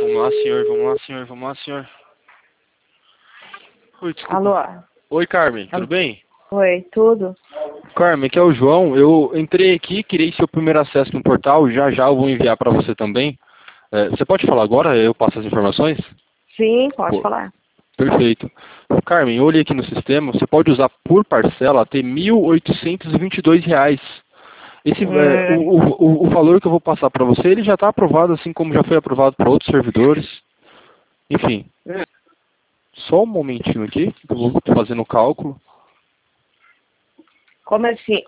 Vamos lá, senhor, vamos lá, senhor, vamos lá, senhor. Oi, desculpa. Alô? Oi, Carmen, tudo bem? Oi, tudo? Carmen, aqui é o João. Eu entrei aqui, criei seu primeiro acesso no portal, já já eu vou enviar para você também. Você pode falar agora? Eu passo as informações? Sim, pode Pô, falar. perfeito. Carmen, eu olhei aqui no sistema, você pode usar por parcela até R$ 1.822. O valor que eu vou passar para você, ele já está aprovado, assim como já foi aprovado para outros servidores. Enfim, só um momentinho aqui, que eu vou fazendo o cálculo. Como assim?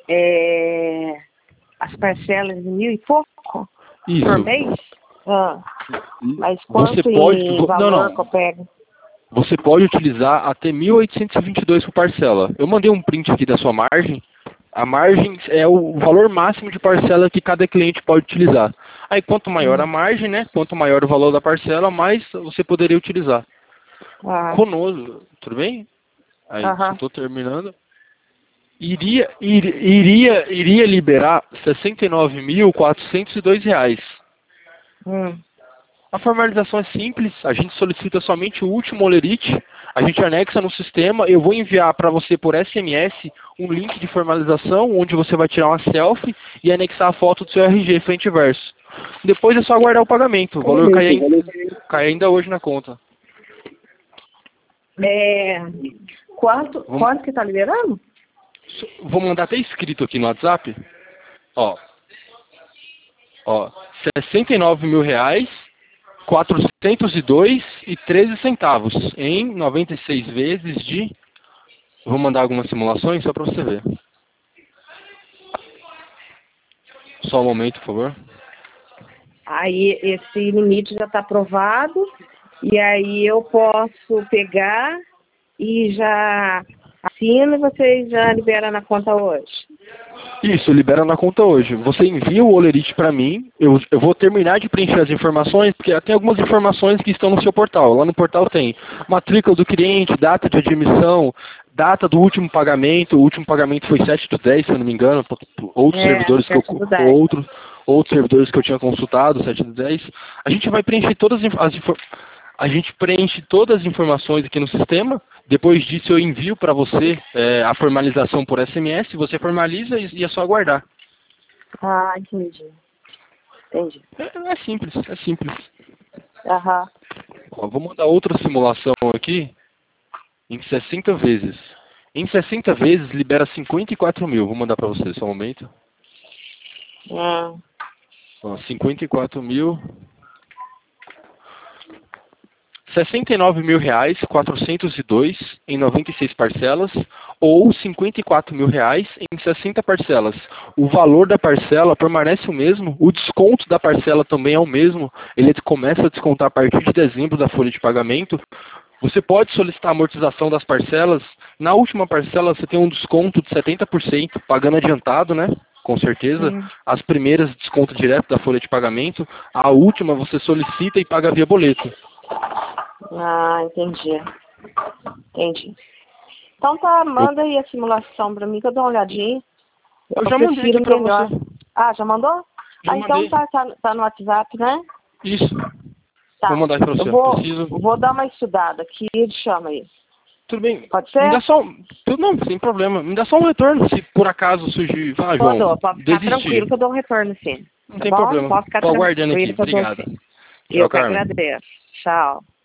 As parcelas de 1.000 e pouco? Isso. Por mês? Ah, mas Você quanto pode, em valor que eu pego? Você pode utilizar até 1.822 por parcela. Eu mandei um print aqui da sua margem. A margem é o valor máximo de parcela que cada cliente pode utilizar. Aí quanto maior a margem, né? Quanto maior o valor da parcela, mais você poderia utilizar. Ah, Conosco, tudo bem? Aí, só aham. estou terminando. Iria liberar R$ 69.402. Hum. A formalização é simples, a gente solicita somente o último olerite, a gente anexa no sistema, eu vou enviar para você por SMS um link de formalização, onde você vai tirar uma selfie e anexar a foto do seu RG frente e verso. Depois é só aguardar o pagamento, o valor cai ainda hoje na conta. Quanto que tá liberando? Vou mandar até escrito aqui no WhatsApp. Ó, R$ 69.000, 402,13 em 96 vezes de... Vou mandar algumas simulações só para você ver. Só um momento, por favor. Aí esse limite já está aprovado e aí eu posso pegar e já assino e vocês já liberam na conta hoje. Isso, libera na conta hoje. Você envia o olerite para mim, eu vou terminar de preencher as informações, porque tem algumas informações que estão no seu portal. Lá no portal tem matrícula do cliente, data de admissão, data do último pagamento. O último pagamento foi 7/10, se eu não me engano, por outros servidores que outros servidores que eu tinha consultado, 7/10. A gente vai preencher a gente preenche todas as informações aqui no sistema. Depois disso eu envio para você a formalização por SMS, você formaliza e é só aguardar. Ah, entendi. Entendi. É simples, é simples. Aham. Ó, vou mandar outra simulação aqui em 60 vezes. Em 60 vezes libera 54.000. Vou mandar para você, só um momento. Ó, 54.000. R$ 69.402 em 96 parcelas ou R$ 54.000 em 60 parcelas. O valor da parcela permanece o mesmo, o desconto da parcela também é o mesmo, ele começa a descontar a partir de dezembro da folha de pagamento. Você pode solicitar a amortização das parcelas. Na última parcela você tem um desconto de 70%, pagando adiantado, né? Com certeza. As primeiras desconto direto da folha de pagamento, a última você solicita e paga via boleto. Ah, entendi. Entendi. Então tá, manda aí a simulação pra mim que eu dou uma olhadinha. Eu já mandei aqui pra você. Ah, já mandou? Já mandei. Então tá no WhatsApp, né? Isso. Tá. Vou mandar pra você. Vou dar uma estudada aqui e te chama aí. Tudo bem. Pode ser? Me dá só não, sem problema. Me dá só um retorno se por acaso surgir. João, Pode ficar tranquilo que eu dou um retorno sim. Não tem problema. Pode ficar Tô aguardando aqui. tranquilo que eu dou Obrigado. sim. Tchau, Eu que Carmen. agradeço. Tchau.